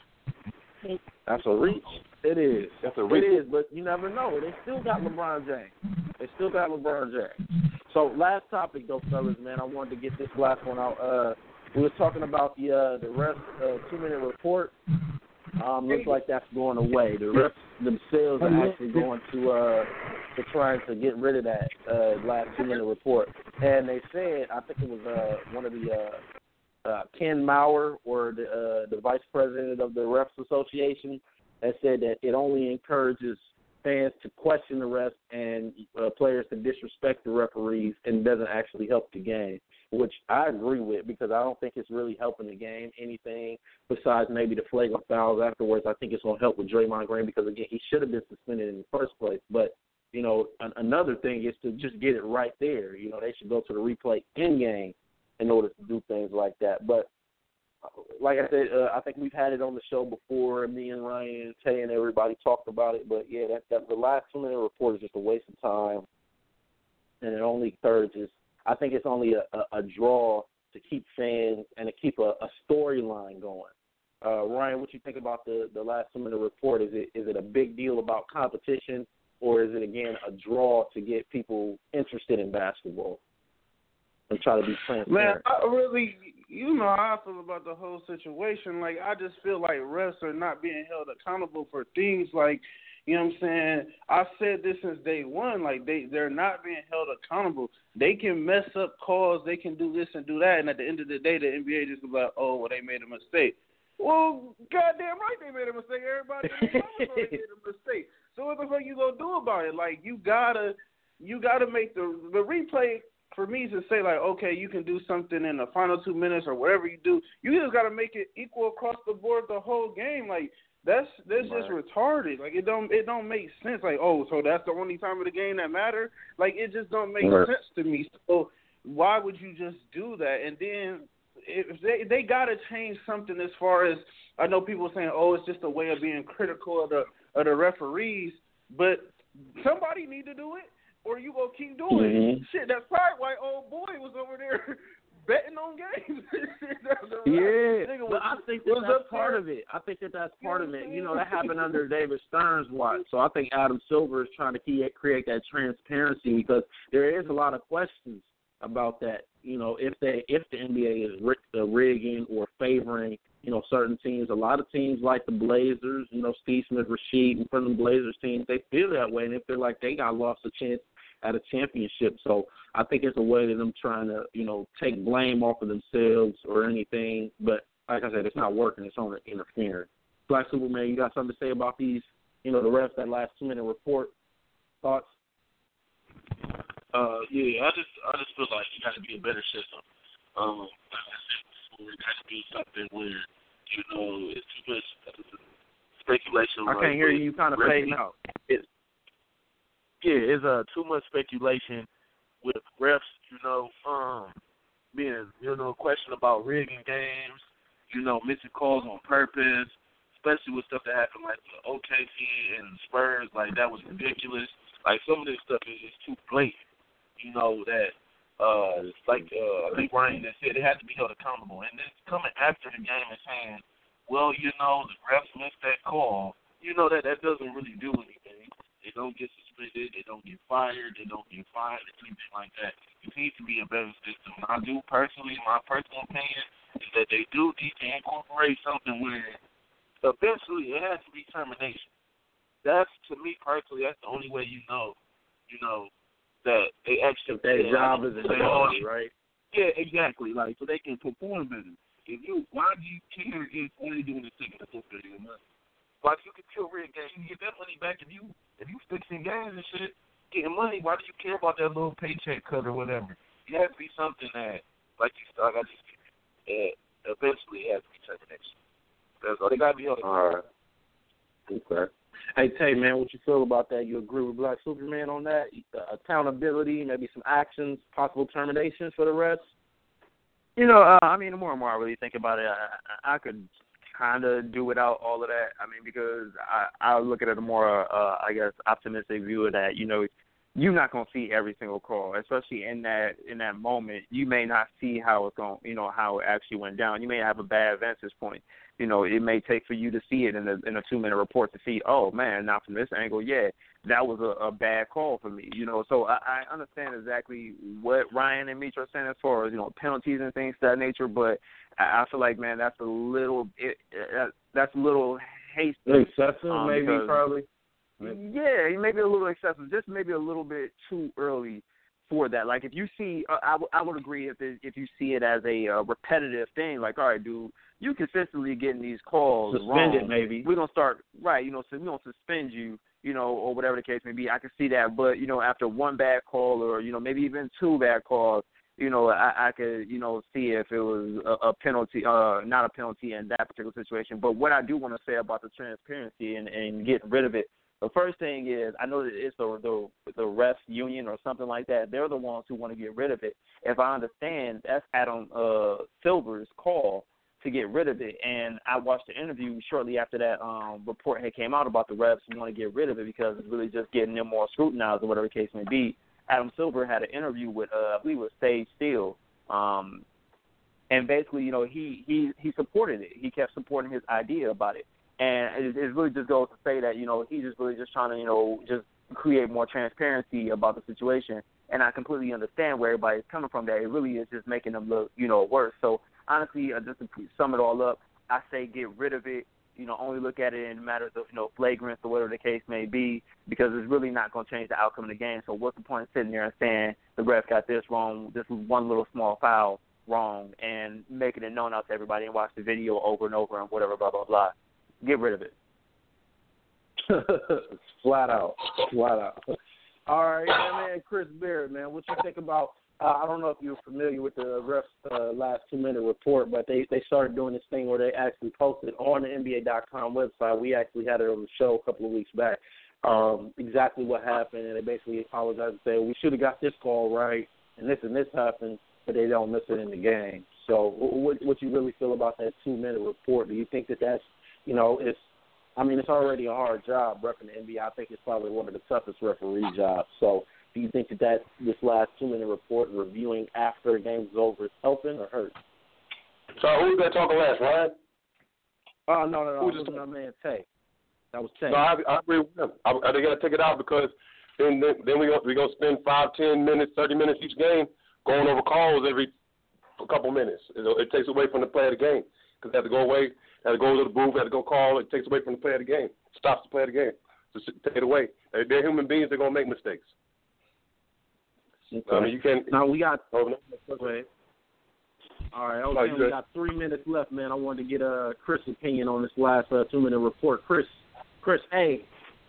Speaker 4: That's a reach. It is.
Speaker 5: That's a reach.
Speaker 4: It is, but you never know. They still got LeBron James. They still got LeBron James. So last topic, though, fellas, man, I wanted to get this last one out. Uh, we were talking about the uh, the rest uh, two-minute report. Um, looks like that's going away. The refs themselves are actually going to uh, to trying to get rid of that uh, last two-minute report. And they said, I think it was uh, one of the uh, uh, Ken Maurer or the uh, the vice president of the Refs Association that said that it only encourages fans to question the refs and uh, players to disrespect the referees and doesn't actually help the game, which I agree with because I don't think it's really helping the game anything besides maybe the flagrant fouls afterwards. I think it's going to help with Draymond Green because, again, he should have been suspended in the first place. But, you know, an- another thing is to just get it right there. You know, they should go to the replay in-game in order to do things like that. But, like I said, uh, I think we've had it on the show before. Me and Ryan and Tay and everybody talked about it. But, yeah, that, that the last two-minute report is just a waste of time, and it only encourages – I think it's only a, a, a draw to keep fans and to keep a, a storyline going. Uh, Ryan, what you think about the, the last two-minute report? Is it is it a big deal about competition, or is it, again, a draw to get people interested in basketball and try to be transparent?
Speaker 6: Man, I really, you know how I feel about the whole situation. Like, I just feel like refs are not being held accountable for things like, you know what I'm saying? I said this since day one. Like, they, they're not being held accountable. They can mess up calls. They can do this and do that. And at the end of the day, the N B A just be like, oh, well, they made a mistake. Well, goddamn right they made a mistake. Everybody in the know they made a mistake. So what the fuck you gonna do about it? Like, you gotta, you gotta make the the replay for me to say, like, okay, you can do something in the final two minutes or whatever you do. You just gotta make it equal across the board the whole game. Like, that's that's right. Just retarded. Like, it don't it don't make sense. Like, oh, so that's the only time of the game that matter? Like, it just don't make right. sense to me. So why would you just do that? And then if they they gotta change something as far as, I know people are saying, oh, it's just a way of being critical of the of the referees, but somebody need to do it, or you gonna keep doing
Speaker 4: mm-hmm.
Speaker 6: it. Shit, that's probably why old boy was over there betting on games.
Speaker 4: Yeah, but I think that that's part of it. I think that that's part of it. You know, that happened under David Stern's watch. So I think Adam Silver is trying to create that transparency, because there is a lot of questions about that. You know, if they if the N B A is rigging or favoring, you know, certain teams. A lot of teams like the Blazers, you know, Steve Smith, Rasheed, and from the Blazers teams, they feel that way, and they feel like they got lost a chance at a championship. So I think it's a way of them trying to, you know, take blame off of themselves or anything. But like I said, it's not working. It's only interfering. Black Superman, you got something to say about these, you know, the refs, that last two-minute report? Thoughts?
Speaker 7: Uh, yeah, I just I just feel like it got to be a better system. Um, like I said before, it got to be something where, you know, it's too much speculation.
Speaker 9: I can't hear you. You kind of fading out.
Speaker 7: It's, yeah, it's uh, too much speculation with refs, you know, um, being, you know, question about rigging games, you know, missing calls on purpose, especially with stuff that happened like the O K C and Spurs. Like, that was ridiculous. Like, some of this stuff is just too blatant. You know, that, uh, like uh, I think Ryan just said, it has to be held accountable. And then coming after the game and saying, well, you know, the refs missed that call, you know, that that doesn't really do anything. They don't get suspended. They don't get fired. They don't get fined, anything like that. It needs to be a better system. And I do personally, my personal opinion, is that they do need to incorporate something where eventually it has to be termination. That's, to me personally, that's the only way you know, you know, that they actually
Speaker 4: their job
Speaker 7: is
Speaker 4: in quality, right?
Speaker 7: Yeah, exactly. Like, so they can perform better. If you, why do you care if all you're doing is taking a little bit of your money? Like, you can kill rig games, you can get that money back if you if you fixing games and shit, getting money. Why do you care about that little paycheck cut or whatever? It has to be something that, like you, like I just, uh, eventually it has to be termination. That's all. They gotta be held.
Speaker 4: All right. Okay. Hey, Tay, man, what you feel about that? You agree with Black Superman on that? Uh, accountability, maybe some actions, possible terminations for the refs?
Speaker 9: You know, uh, I mean, the more and more I really think about it, I, I could kind of do without all of that. I mean, because I, I look at it a more, uh, I guess, optimistic view of that. You know, you're not going to see every single call, especially in that in that moment. You may not see how it's going, you know, how it actually went down. You may have a bad vantage point. You know, it may take for you to see it in a in a two minute report to see, oh man, now from this angle, yeah, that was a, a bad call for me. You know, so I, I understand exactly what Ryan and Mitch are saying as far as, you know, penalties and things of that nature. But I, I feel like, man, that's a little it, it, that's a little hasty,
Speaker 4: excessive,
Speaker 9: um,
Speaker 4: maybe
Speaker 9: because,
Speaker 4: probably.
Speaker 9: Yeah, maybe a little excessive, just maybe a little bit too early for that. Like, if you see, uh, I, w- I would agree if it, if you see it as a uh, repetitive thing, like, all right, dude, you consistently getting these calls
Speaker 4: Suspend
Speaker 9: wrong.
Speaker 4: it, maybe.
Speaker 9: We're going to start, right, you know, so we don't suspend you, you know, or whatever the case may be. I can see that. But, you know, after one bad call or, you know, maybe even two bad calls, you know, I, I could, you know, see if it was a, a penalty, uh, not a penalty in that particular situation. But what I do want to say about the transparency and, and getting rid of it, the first thing is, I know that it's the, the the refs union or something like that. They're the ones who want to get rid of it. If I understand, that's Adam uh, Silver's call to get rid of it. And I watched the interview shortly after that um, report had came out about the refs who want to get rid of it because it's really just getting them more scrutinized or whatever the case may be. Adam Silver had an interview with, uh, I believe it was Sage Steele, um,
Speaker 10: And basically, you know, he, he, he supported it. He kept supporting his idea about it. And it, it really just goes to say that, you know, he's just really just trying to, you know, just create more transparency about the situation. And I completely understand where everybody's coming from, that it really is just making them look, you know, worse. So, honestly, uh, just to sum it all up, I say get rid of it. You know, only look at it in matters of, you know, flagrance or whatever the case may be, because it's really not going to change the outcome of the game. So what's the point of sitting there and saying the ref got this wrong, this was one little small foul wrong, and making it known out to everybody and watch the video over and over and whatever, blah, blah, blah. Get rid of it.
Speaker 4: Flat out. Flat out. All right, man, man, Chris Beard, man, what you think about, uh, I don't know if you're familiar with the ref's uh, last two-minute report, but they, they started doing this thing where they actually posted on the N B A dot com website. We actually had it on the show a couple of weeks back, um, exactly what happened, and they basically apologized and said, we should have got this call right, and this and this happened, but they don't miss it in the game. So what, what you really feel about that two-minute report? Do you think that that's, you know, it's, I mean, it's already a hard job repping the N B A. I think it's probably one of the toughest referee jobs. So do you think that, that this last two-minute report reviewing after the game is over is helping or hurt?
Speaker 5: So who's that talking last, Ryan?
Speaker 4: Oh, no, no, no.
Speaker 5: Who
Speaker 4: It
Speaker 5: just
Speaker 4: was my man Tay. That was Tay.
Speaker 5: No, I, I agree with them. I, I, they got to take it out because then then, then we we gonna spend five, ten minutes, thirty minutes each game going over calls every a couple minutes. It, it takes away from the play of the game because they have to go away, they have to go to the booth, they have to go call. It takes away from the play of the game. It stops the play of the game. Just take it away. They're, they're human beings. They're gonna make mistakes.
Speaker 4: Okay.
Speaker 5: I mean, you can't.
Speaker 4: Now we got.
Speaker 5: Oh, no.
Speaker 4: Go ahead. All right, okay, we got three minutes left, man. I wanted to get uh, Chris' opinion on this last uh, two-minute report. Chris, Chris, hey.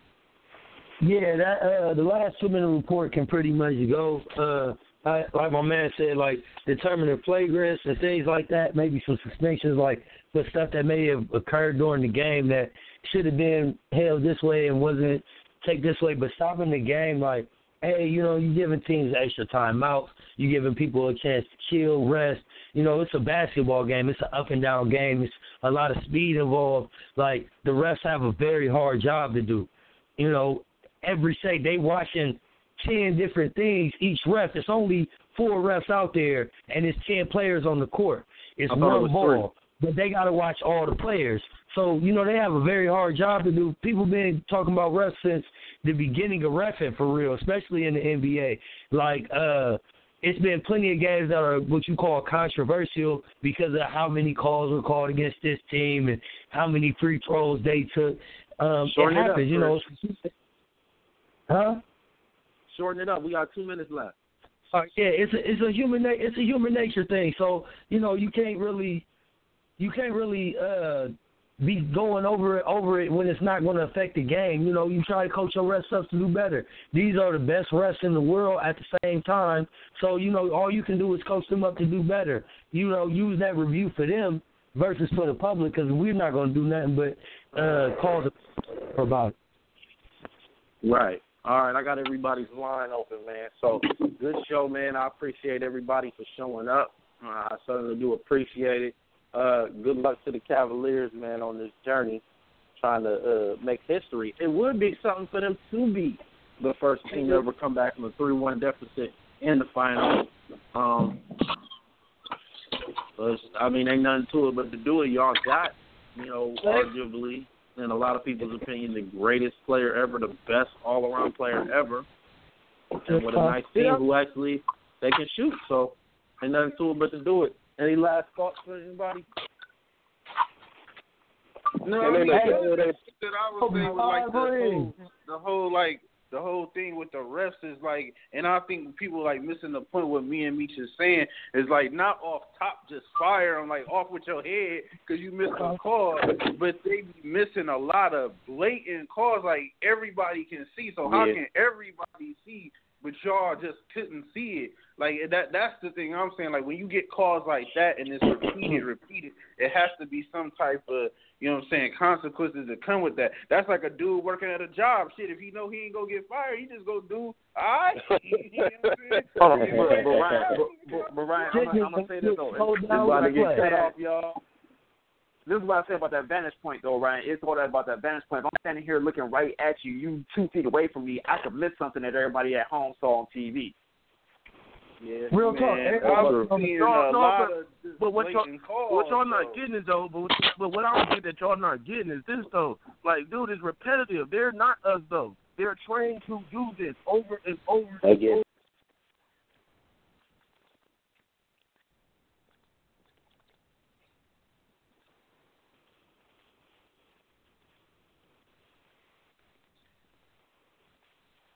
Speaker 8: Yeah, that uh, the last two-minute report can pretty much go, uh, I, like my man said, like determining flagrants and things like that, maybe some suspensions, like for stuff that may have occurred during the game that should have been held this way and wasn't take this way, but stopping the game, like, hey, you know, you're giving teams extra timeouts. You're giving people a chance to chill, rest. You know, it's a basketball game. It's an up-and-down game. It's a lot of speed involved. Like, the refs have a very hard job to do. You know, every say they watching ten different things, each ref. It's only four refs out there, and it's ten players on the court. It's one it ball. Three. But they got to watch all the players. So, you know, they have a very hard job to do. People been talking about refs since the beginning of reffing for real, especially in the N B A. Like, uh, it's been plenty of games that are what you call controversial because of how many calls were called against this team and how many free throws they took. Um,
Speaker 4: Shorten
Speaker 8: it
Speaker 4: it
Speaker 8: happens,
Speaker 4: up,
Speaker 8: you know. Huh?
Speaker 4: Shorten it up. We got two minutes left.
Speaker 8: Uh, yeah, it's a it's a human na- it's a human nature thing. So, you know, you can't really you can't really uh, be going over it over it when it's not going to affect the game. You know, you try to coach your refs up to do better. These are the best refs in the world at the same time. So, you know, all you can do is coach them up to do better. You know, use that review for them versus for the public, because we're not going to do nothing but uh, cause a about it.
Speaker 4: Right. All right, I got everybody's line open, man. So, good show, man. I appreciate everybody for showing up. Uh, I certainly do appreciate it. Uh, good luck to the Cavaliers, man, on this journey, trying to uh, make history. It would be something for them to be the first team to ever come back from a three one deficit in the finals. Um, but, I mean, ain't nothing to it but to do it. Y'all got, you know, arguably, in a lot of people's opinion, the greatest player ever, the best all-around player ever, and with a nice team who actually they can shoot. So, ain't nothing to it but to do it. Any last thoughts for anybody?
Speaker 9: No, I mean, that, that I was saying was like the whole, the whole like the whole thing with the refs is like, and I think people like missing the point. What me and Meech is saying is like not off top, just fire them like off with your head because you missed a call, but they be missing a lot of blatant calls like everybody can see. So how yeah. can everybody see? But y'all just couldn't see it. Like that that's the thing I'm saying. Like when you get calls like that and it's repeated, repeated, it has to be some type of, you know what I'm saying, consequences that come with that. That's like a dude working at a job. Shit, if he know he ain't gonna get fired, he just go do alright. You know what I'm saying?
Speaker 10: Hold on, but, but Ryan, but, but Ryan, I'm, I'm gonna say this though. It's about to get cut off, y'all. This is what I said about that vantage point, though, Ryan. It's all that about that vantage point. If I'm standing here looking right at you, you two feet away from me, I could miss something that everybody at home saw on T V.
Speaker 11: Yeah,
Speaker 8: Real
Speaker 11: man,
Speaker 8: talk.
Speaker 11: I've seen
Speaker 10: No,
Speaker 11: a
Speaker 10: no,
Speaker 11: lot
Speaker 10: but-
Speaker 11: of just
Speaker 10: But what y'all,
Speaker 11: blatant calls,
Speaker 10: what y'all not
Speaker 11: though.
Speaker 10: getting is though, but, but what I don't get that y'all not getting is this though. Like, dude, it's repetitive. They're not us though. They're trained to do this over and over
Speaker 4: I
Speaker 10: and
Speaker 4: get
Speaker 10: over